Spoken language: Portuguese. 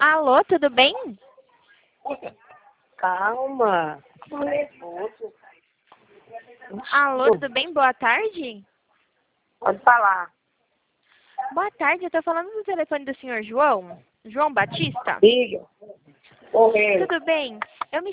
Alô, tudo bem? Calma. Alô, tudo bem? Boa tarde? Pode falar. Boa tarde, eu tô falando no telefone do senhor João. João Batista? Diga. Correio. Tudo bem? Eu me